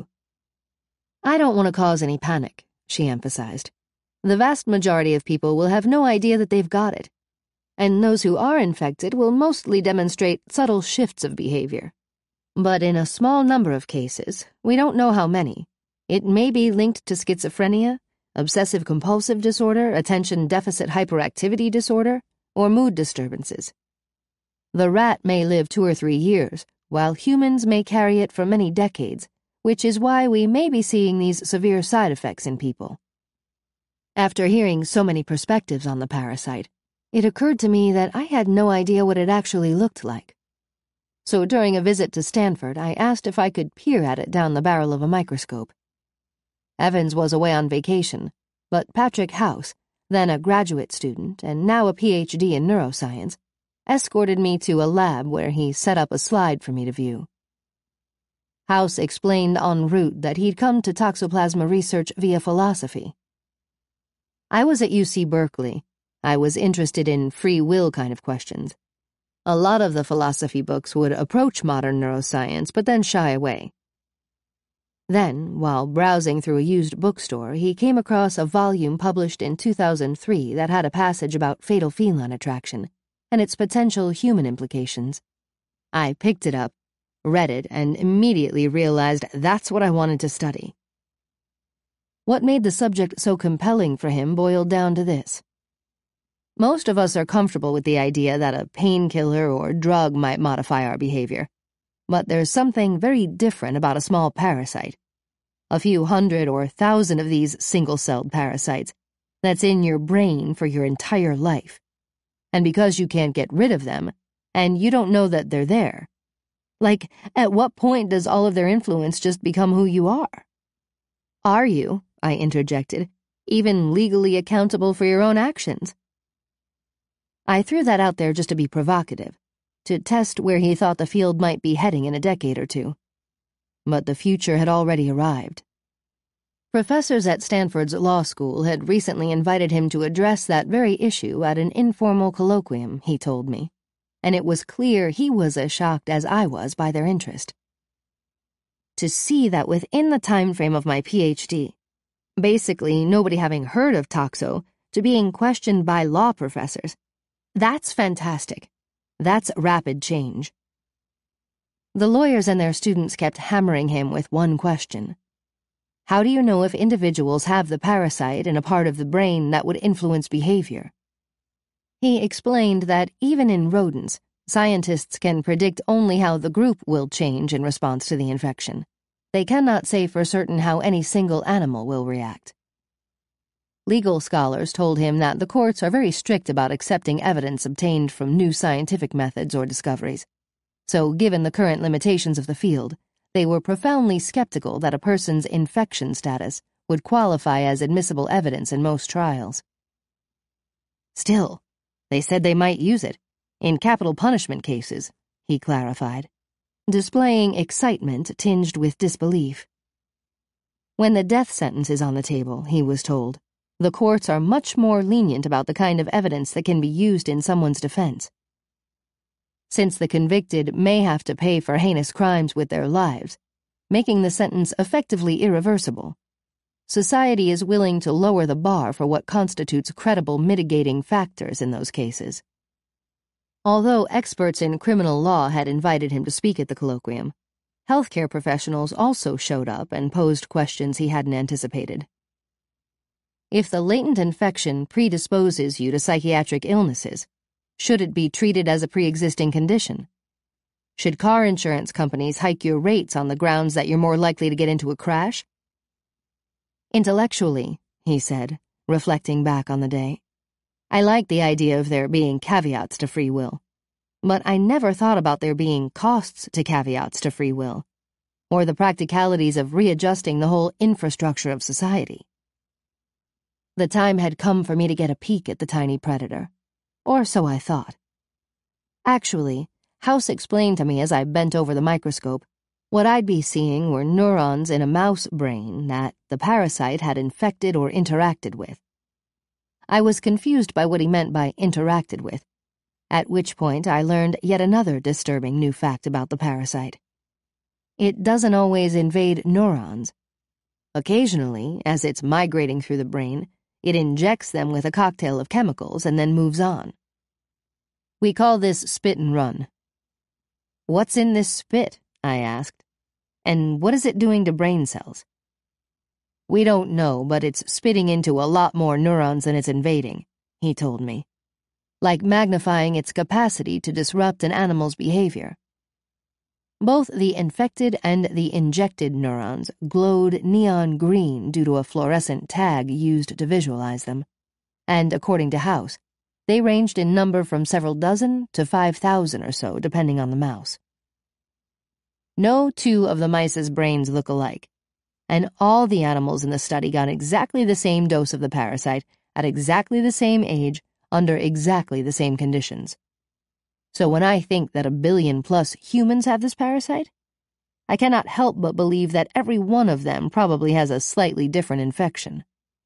I don't want to cause any panic, she emphasized. The vast majority of people will have no idea that they've got it, and those who are infected will mostly demonstrate subtle shifts of behavior. But in a small number of cases, we don't know how many, it may be linked to schizophrenia, obsessive-compulsive disorder, attention deficit hyperactivity disorder, or mood disturbances. The rat may live two or three years, while humans may carry it for many decades, which is why we may be seeing these severe side effects in people. After hearing so many perspectives on the parasite, it occurred to me that I had no idea what it actually looked like. So during a visit to Stanford, I asked if I could peer at it down the barrel of a microscope. Evans was away on vacation, but Patrick House, then a graduate student and now a P H D in neuroscience, escorted me to a lab where he set up a slide for me to view. House explained en route that he'd come to toxoplasma research via philosophy. I was at U C Berkeley. I was interested in free will kind of questions. A lot of the philosophy books would approach modern neuroscience, but then shy away. Then, while browsing through a used bookstore, he came across a volume published in two thousand three that had a passage about fatal feline attraction and its potential human implications. I picked it up, read it, and immediately realized that's what I wanted to study. What made the subject so compelling for him boiled down to this. Most of us are comfortable with the idea that a painkiller or drug might modify our behavior, but there's something very different about a small parasite, a few hundred or thousand of these single-celled parasites, that's in your brain for your entire life. And because you can't get rid of them, and you don't know that they're there, like, at what point does all of their influence just become who you are? Are you, I interjected, even legally accountable for your own actions? I threw that out there just to be provocative, to test where he thought the field might be heading in a decade or two. But the future had already arrived. Professors at Stanford's law school had recently invited him to address that very issue at an informal colloquium, he told me, and it was clear he was as shocked as I was by their interest. To see that within the time frame of my P H D, basically nobody having heard of toxo, to being questioned by law professors, that's fantastic. That's rapid change. The lawyers and their students kept hammering him with one question. How do you know if individuals have the parasite in a part of the brain that would influence behavior? He explained that even in rodents, scientists can predict only how the group will change in response to the infection. They cannot say for certain how any single animal will react. Legal scholars told him that the courts are very strict about accepting evidence obtained from new scientific methods or discoveries. So, given the current limitations of the field, they were profoundly skeptical that a person's infection status would qualify as admissible evidence in most trials. Still, they said they might use it, in capital punishment cases, he clarified, displaying excitement tinged with disbelief. When the death sentence is on the table, he was told, the courts are much more lenient about the kind of evidence that can be used in someone's defense. Since the convicted may have to pay for heinous crimes with their lives, making the sentence effectively irreversible, society is willing to lower the bar for what constitutes credible mitigating factors in those cases. Although experts in criminal law had invited him to speak at the colloquium, healthcare professionals also showed up and posed questions he hadn't anticipated. If the latent infection predisposes you to psychiatric illnesses, should it be treated as a pre-existing condition? Should car insurance companies hike your rates on the grounds that you're more likely to get into a crash? Intellectually, he said, reflecting back on the day, I like the idea of there being caveats to free will, but I never thought about there being costs to caveats to free will, or the practicalities of readjusting the whole infrastructure of society. The time had come for me to get a peek at the tiny predator, or so I thought. Actually, House explained to me as I bent over the microscope, What I'd be seeing were neurons in a mouse brain that the parasite had infected or interacted with. I was confused by what he meant by interacted with, at which point I learned yet another disturbing new fact about the parasite. It doesn't always invade neurons. Occasionally, as it's migrating through the brain, it injects them with a cocktail of chemicals and then moves on. We call this spit and run. "What's in this spit?" I asked. "And what is it doing to brain cells?" "We don't know, but it's spitting into a lot more neurons than it's invading," he told me, like magnifying its capacity to disrupt an animal's behavior. Both the infected and the injected neurons glowed neon green due to a fluorescent tag used to visualize them, and according to House, they ranged in number from several dozen to five thousand or so, depending on the mouse. No two of the mice's brains look alike, and all the animals in the study got exactly the same dose of the parasite at exactly the same age under exactly the same conditions. So when I think that a billion plus humans have this parasite, I cannot help but believe that every one of them probably has a slightly different infection.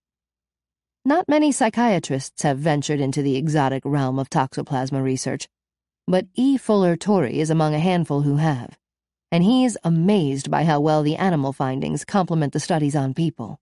Not many psychiatrists have ventured into the exotic realm of toxoplasma research, but E. Fuller Torrey is among a handful who have, and he's amazed by how well the animal findings complement the studies on people.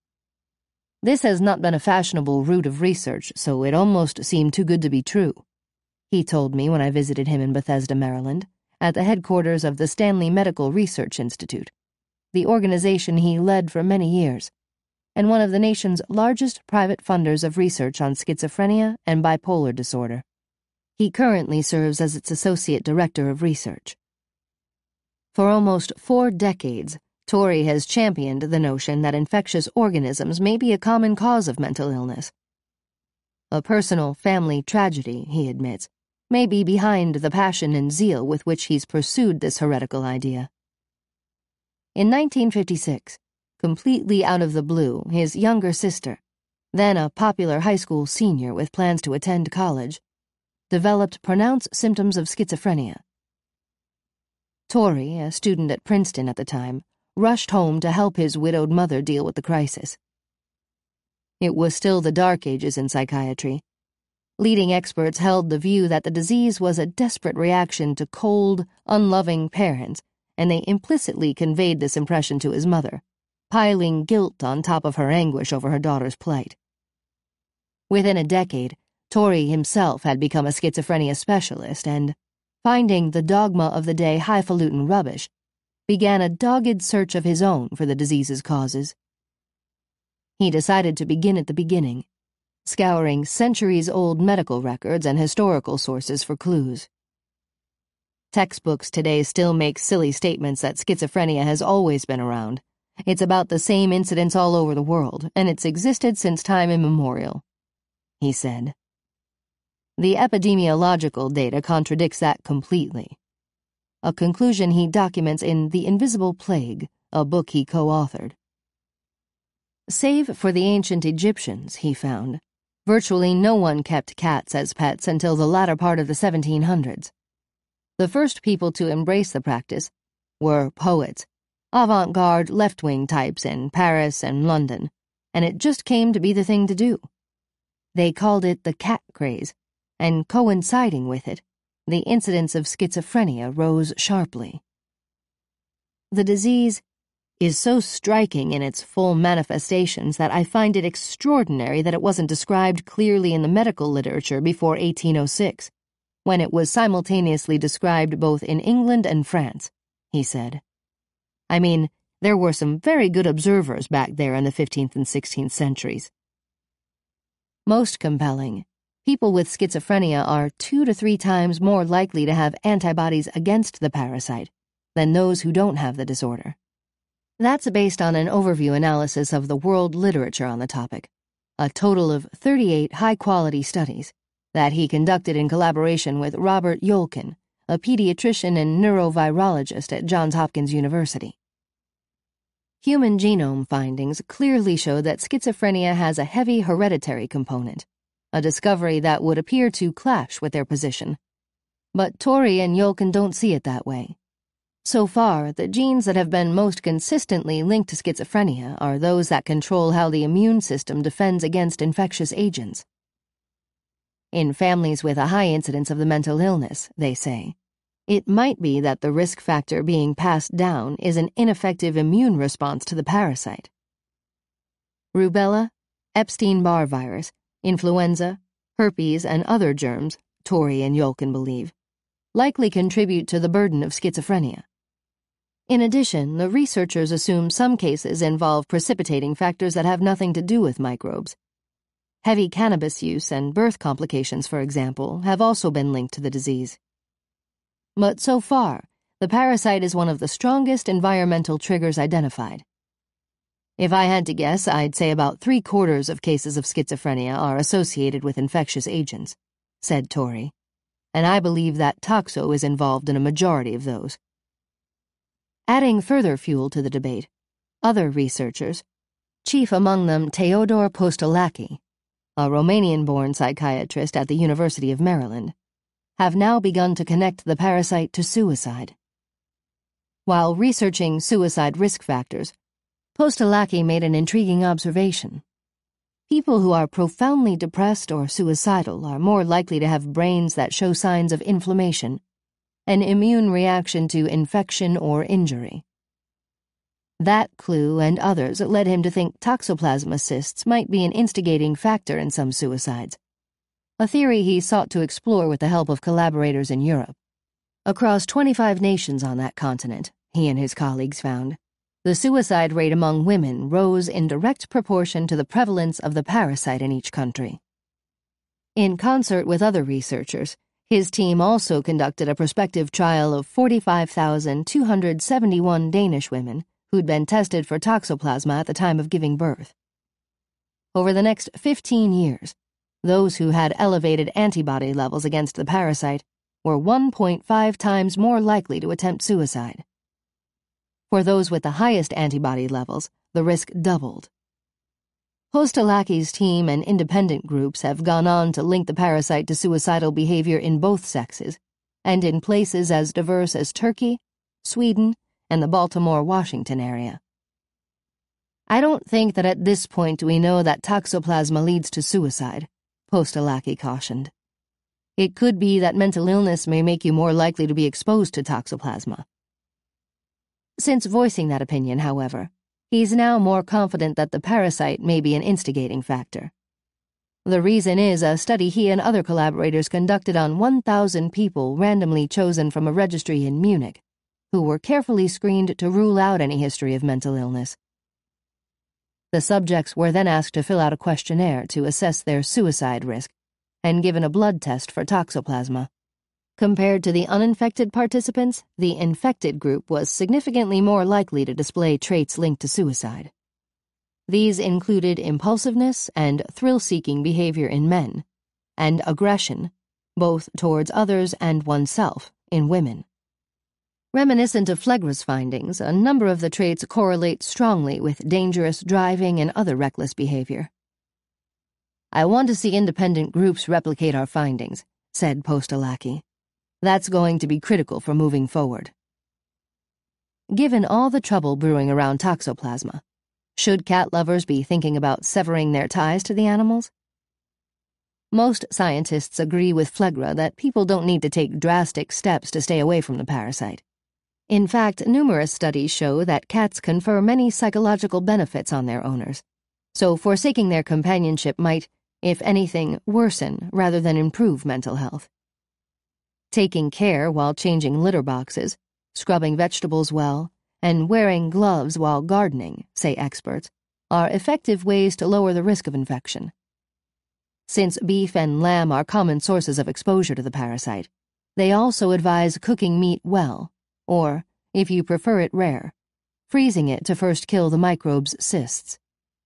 This has not been a fashionable route of research, so it almost seemed too good to be true, he told me when I visited him in Bethesda, Maryland, at the headquarters of the Stanley Medical Research Institute, the organization he led for many years, and one of the nation's largest private funders of research on schizophrenia and bipolar disorder. He currently serves as its associate director of research. For almost four decades, Torrey has championed the notion that infectious organisms may be a common cause of mental illness. A personal family tragedy, he admits, may be behind the passion and zeal with which he's pursued this heretical idea. In nineteen fifty-six, completely out of the blue, his younger sister, then a popular high school senior with plans to attend college, developed pronounced symptoms of schizophrenia. Torrey, a student at Princeton at the time, rushed home to help his widowed mother deal with the crisis. It was still the dark ages in psychiatry. Leading experts held the view that the disease was a desperate reaction to cold, unloving parents, and they implicitly conveyed this impression to his mother, piling guilt on top of her anguish over her daughter's plight. Within a decade, Torrey himself had become a schizophrenia specialist and, finding the dogma of the day highfalutin rubbish, began a dogged search of his own for the disease's causes. He decided to begin at the beginning, scouring centuries-old medical records and historical sources for clues. Textbooks today still make silly statements that schizophrenia has always been around. It's about the same incidents all over the world, and it's existed since time immemorial, he said. The epidemiological data contradicts that completely, a conclusion he documents in The Invisible Plague, a book he co-authored. Save for the ancient Egyptians, he found, virtually no one kept cats as pets until the latter part of the seventeen hundreds. The first people to embrace the practice were poets, avant-garde left-wing types in Paris and London, and it just came to be the thing to do. They called it the cat craze, and coinciding with it, the incidence of schizophrenia rose sharply. The disease is so striking in its full manifestations that I find it extraordinary that it wasn't described clearly in the medical literature before eighteen oh six, when it was simultaneously described both in England and France, he said. I mean, there were some very good observers back there in the fifteenth and sixteenth centuries. Most compelling, people with schizophrenia are two to three times more likely to have antibodies against the parasite than those who don't have the disorder. That's based on an overview analysis of the world literature on the topic, a total of thirty-eight high-quality studies that he conducted in collaboration with Robert Yolkin, a pediatrician and neurovirologist at Johns Hopkins University. Human genome findings clearly show that schizophrenia has a heavy hereditary component, a discovery that would appear to clash with their position. But Torrey and Yolkin don't see it that way. So far, the genes that have been most consistently linked to schizophrenia are those that control how the immune system defends against infectious agents. In families with a high incidence of the mental illness, they say, it might be that the risk factor being passed down is an ineffective immune response to the parasite. Rubella, Epstein-Barr virus, influenza, herpes, and other germs, Torrey and Yolkin believe, likely contribute to the burden of schizophrenia. In addition, the researchers assume some cases involve precipitating factors that have nothing to do with microbes. Heavy cannabis use and birth complications, for example, have also been linked to the disease. But so far, the parasite is one of the strongest environmental triggers identified. If I had to guess, I'd say about three-quarters of cases of schizophrenia are associated with infectious agents, said Torrey, and I believe that toxo is involved in a majority of those. Adding further fuel to the debate, other researchers, chief among them Teodor Postolaki, a Romanian-born psychiatrist at the University of Maryland, have now begun to connect the parasite to suicide. While researching suicide risk factors, Postolaki made an intriguing observation. People who are profoundly depressed or suicidal are more likely to have brains that show signs of inflammation, an immune reaction to infection or injury. That clue and others led him to think toxoplasma cysts might be an instigating factor in some suicides, a theory he sought to explore with the help of collaborators in Europe. Across twenty-five nations on that continent, he and his colleagues found, the suicide rate among women rose in direct proportion to the prevalence of the parasite in each country. In concert with other researchers, his team also conducted a prospective trial of forty-five thousand two hundred seventy-one Danish women who'd been tested for toxoplasma at the time of giving birth. Over the next fifteen years, those who had elevated antibody levels against the parasite were one point five times more likely to attempt suicide. For those with the highest antibody levels, the risk doubled. Postolaki's team and independent groups have gone on to link the parasite to suicidal behavior in both sexes, and in places as diverse as Turkey, Sweden, and the Baltimore-Washington area. I don't think that at this point we know that toxoplasma leads to suicide, Postolaki cautioned. It could be that mental illness may make you more likely to be exposed to toxoplasma. Since voicing that opinion, however, he's now more confident that the parasite may be an instigating factor. The reason is a study he and other collaborators conducted on one thousand people randomly chosen from a registry in Munich, who were carefully screened to rule out any history of mental illness. The subjects were then asked to fill out a questionnaire to assess their suicide risk and given a blood test for toxoplasma. Compared to the uninfected participants, the infected group was significantly more likely to display traits linked to suicide. These included impulsiveness and thrill-seeking behavior in men, and aggression, both towards others and oneself, in women. Reminiscent of Flegra's findings, a number of the traits correlate strongly with dangerous driving and other reckless behavior. I want to see independent groups replicate our findings, said Postolaki. That's going to be critical for moving forward. Given all the trouble brewing around toxoplasma, should cat lovers be thinking about severing their ties to the animals? Most scientists agree with Flegra that people don't need to take drastic steps to stay away from the parasite. In fact, numerous studies show that cats confer many psychological benefits on their owners, so forsaking their companionship might, if anything, worsen rather than improve mental health. Taking care while changing litter boxes, scrubbing vegetables well, and wearing gloves while gardening, say experts, are effective ways to lower the risk of infection. Since beef and lamb are common sources of exposure to the parasite, they also advise cooking meat well, or, if you prefer it rare, freezing it to first kill the microbe's cysts.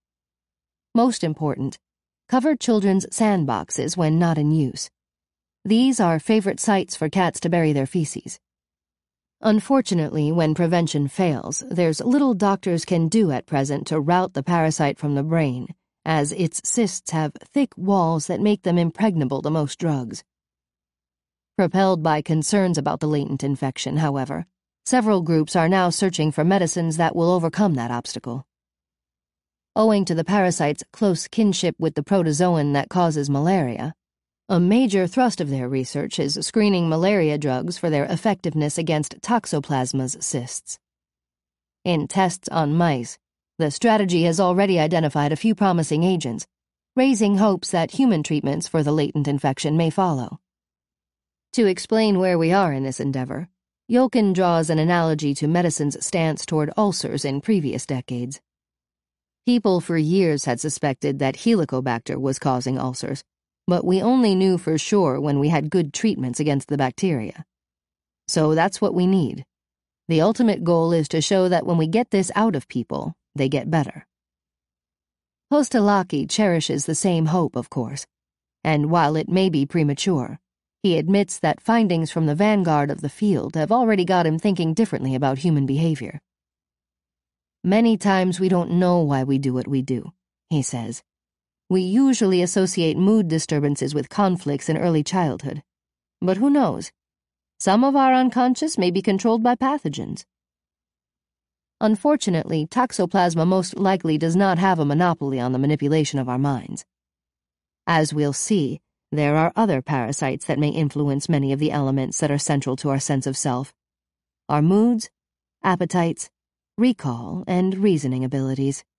Most important, cover children's sandboxes when not in use. These are favorite sites for cats to bury their feces. Unfortunately, when prevention fails, there's little doctors can do at present to rout the parasite from the brain, as its cysts have thick walls that make them impregnable to most drugs. Propelled by concerns about the latent infection, however, Several groups are now searching for medicines that will overcome that obstacle. Owing to the parasite's close kinship with the protozoan that causes malaria, a major thrust of their research is screening malaria drugs for their effectiveness against Toxoplasma's cysts. In tests on mice, the strategy has already identified a few promising agents, raising hopes that human treatments for the latent infection may follow. To explain where we are in this endeavor, Yolkin draws an analogy to medicine's stance toward ulcers in previous decades. People for years had suspected that Helicobacter was causing ulcers, but we only knew for sure when we had good treatments against the bacteria. So that's what we need. The ultimate goal is to show that when we get this out of people, they get better. Hostelaki cherishes the same hope, of course, and while it may be premature, he admits that findings from the vanguard of the field have already got him thinking differently about human behavior. Many times we don't know why we do what we do, he says. We usually associate mood disturbances with conflicts in early childhood. But who knows? Some of our unconscious may be controlled by pathogens. Unfortunately, Toxoplasma most likely does not have a monopoly on the manipulation of our minds. As we'll see, there are other parasites that may influence many of the elements that are central to our sense of self. Our moods, appetites, recall, and reasoning abilities.